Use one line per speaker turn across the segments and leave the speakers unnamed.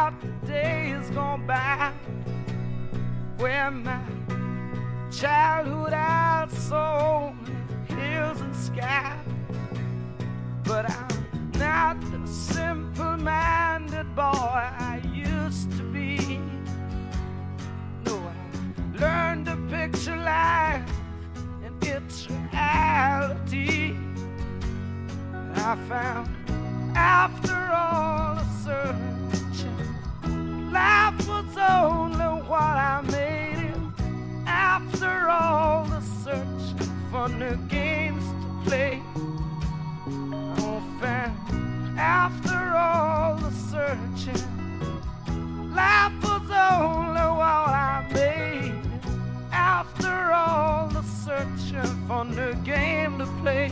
about the days gone by when my childhood outsold hills and sky. But I'm not the simple-minded boy I used to be. No, I learned to picture life in its reality. I found after all the searching, life was only what I made it. After all the searching for new games to play, I found after all the searching, life was only what I made it. After all the searching for new game to play,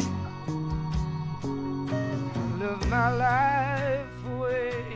live my life away.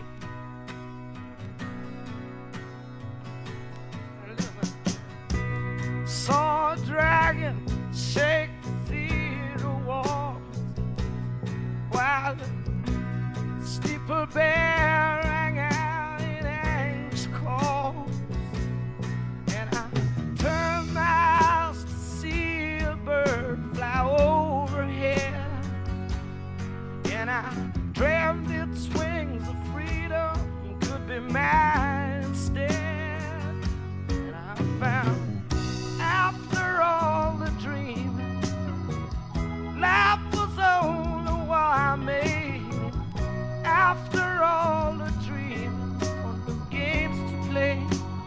Saw a dragon shake the theater walls while the steeple bell rang out in anxious calls. And I turned my eyes to see a bird fly overhead, and I dreamt its wings of freedom could be mine instead. And I found after all the dreaming, life was only what I made it. After all the dreaming, on the games to play.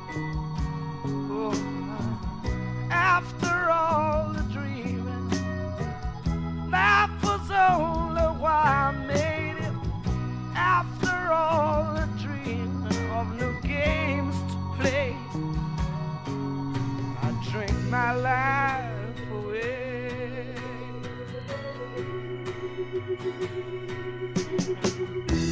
Oh, after all the dreaming, life was only what I made it. After all the dreaming of new games to play, I drink my life away.